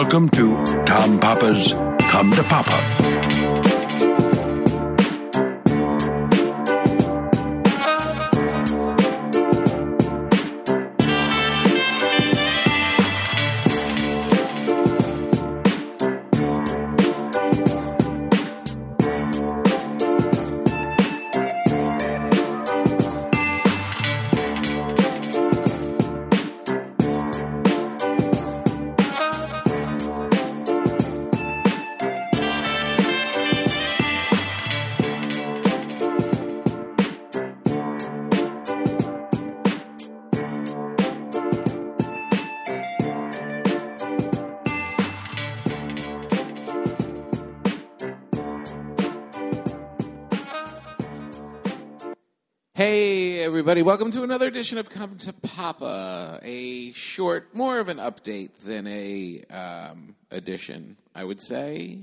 Welcome to Tom Papa's Come to Papa. Hey, everybody. Welcome to another edition of Come to Papa, a short, more of an update than a edition, I would say.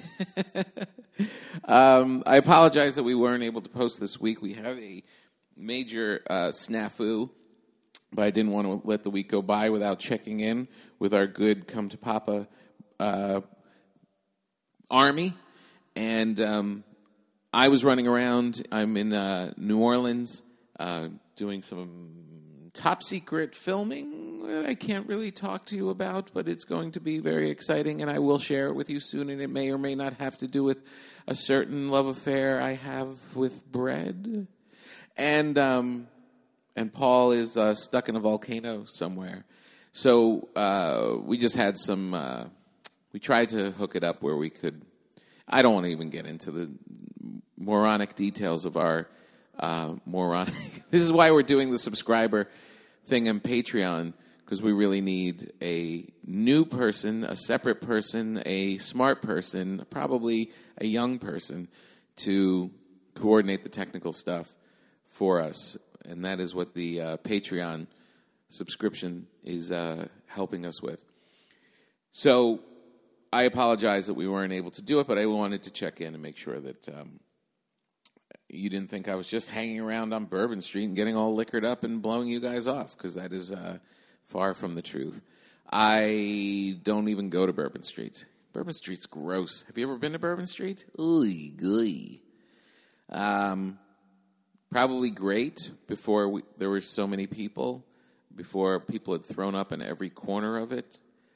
I apologize that we weren't able to post this week. We had a major snafu, but I didn't want to let the week go by without checking in with our good Come to Papa army. And I was running around. I'm in New Orleans doing some top-secret filming that I can't really talk to you about, but it's going to be very exciting, and I will share it with you soon, and it may or may not have to do with a certain love affair I have with bread. And Paul is stuck in a volcano somewhere. So we just had some... we tried to hook it up where we could... I don't want to even get into the moronic details of our moronic... This is why we're doing the subscriber thing on Patreon, because we really need a new person, a separate person, a smart person, probably a young person to coordinate the technical stuff for us. And that is what the Patreon subscription is helping us with. So I apologize that we weren't able to do it, but I wanted to check in and make sure that you didn't think I was just hanging around on Bourbon Street and getting all liquored up and blowing you guys off, because that is far from the truth. I don't even go to Bourbon Street. Bourbon Street's gross. Have you ever been to Bourbon Street? Ooh, gooey. Probably great before there were so many people, before people had thrown up in every corner of it.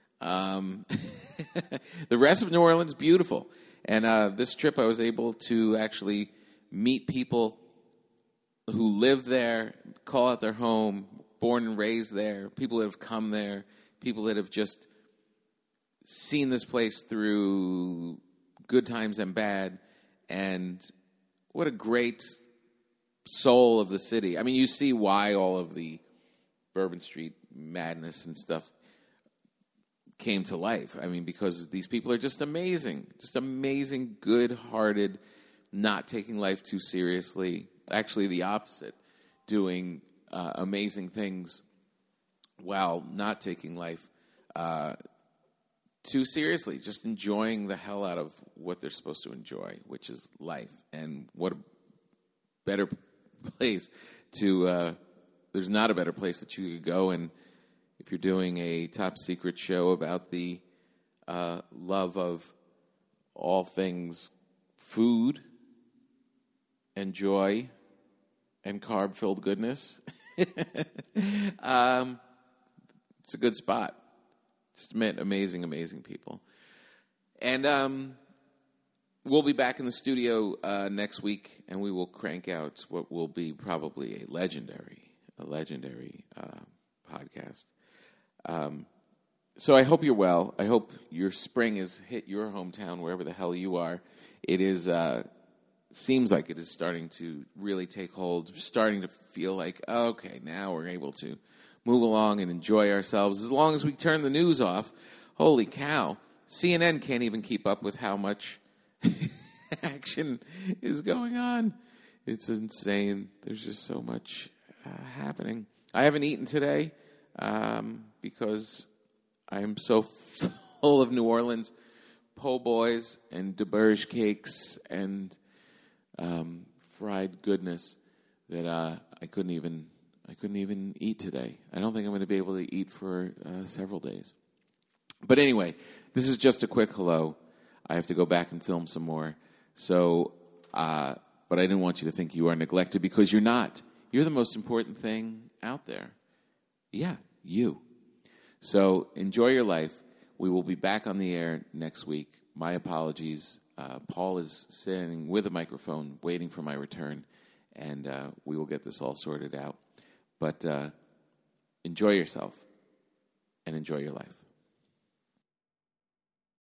The rest of New Orleans, beautiful. And this trip I was able to actually meet people who live there, call it their home, born and raised there, people that have come there, people that have just seen this place through good times and bad. And what a great soul of the city. I mean, you see why all of the Bourbon Street madness and stuff came to life. I mean, because these people are just amazing, good-hearted, not taking life too seriously. Actually, the opposite, doing amazing things while not taking life too seriously, just enjoying the hell out of what they're supposed to enjoy, which is life. And what a better place to... there's not a better place that you could go, and if you're doing a top-secret show about the love of all things food and joy and carb-filled goodness, it's a good spot. Just met amazing, amazing people. And we'll be back in the studio next week, and we will crank out what will be probably a legendary podcast. So I hope you're well. I hope your spring has hit your hometown, wherever the hell you are. It is seems like it is starting to really take hold, starting to feel like, okay, now we're able to move along and enjoy ourselves. As long as we turn the news off, holy cow, CNN can't even keep up with how much action is going on. It's insane. There's just so much happening. I haven't eaten today because I am so full of New Orleans po' boys and DeBurge cakes and fried goodness that I couldn't even eat today. I don't think I'm going to be able to eat for several days. But anyway, this is just a quick hello. I have to go back and film some more. So, but I didn't want you to think you are neglected, because you're not. You're the most important thing out there. Yeah, you. So enjoy your life. We will be back on the air next week. My apologies. Paul is sitting with a microphone waiting for my return, and we will get this all sorted out. But enjoy yourself and enjoy your life.